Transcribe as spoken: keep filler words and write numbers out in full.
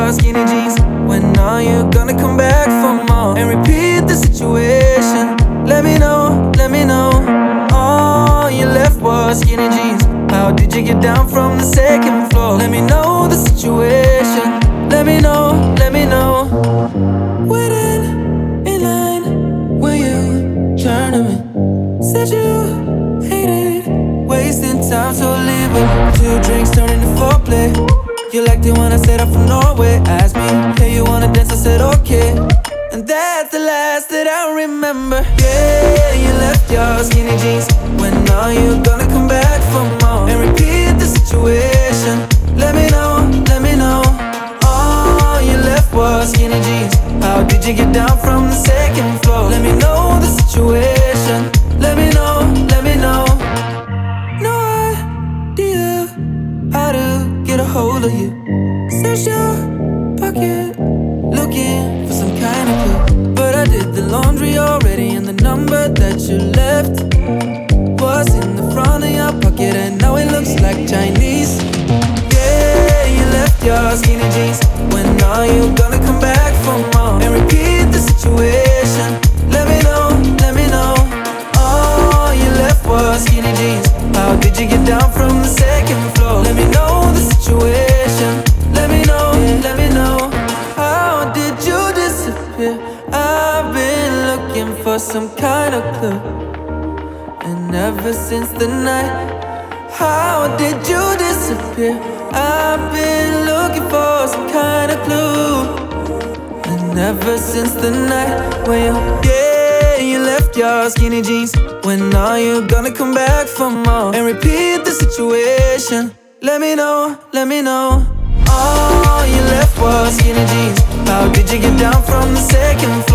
your skinny jeans? When are you gonna come back for more and repeat the situation? Let me know, let me know. All you left was skinny jeans. How did you get down from the second floor? Let me know the situation. Let me know, let me know. Waiting in line, will you turn to me? Said you hated wasting time, so leave it. Two drinks turn into foreplay. You liked it when I said I'm from Norway. Asked me, hey, you wanna dance? I said okay. And that's the last that I remember. Yeah, you left your skinny jeans. When are you gonna come back for more and repeat the situation? Let me know, let me know. All you left was skinny jeans. How did you get down from the second floor? Let me know the situation. Let me know, let me know. No idea how to get a hold of you. Search your pocket, looking for some kind of clue. But I did the laundry already, and the number that you left was in the front of your pocket, and now it looks like Chinese. Yeah, you left your skinny jeans. When are you gonna come back for more and repeat the situation? Let me know, let me know. All you left was skinny jeans. How did you get down from the second floor? Let me know the situation. Let me know, let me know. How did you disappear? I've been looking for some kind of clue, and ever since the night. How did you disappear? I've been looking for some kind of clue, and ever since the night when you, yeah, you left your skinny jeans. When are you gonna come back for more and repeat the situation? Let me know, let me know. All you left was skinny jeans. How did you get down from the second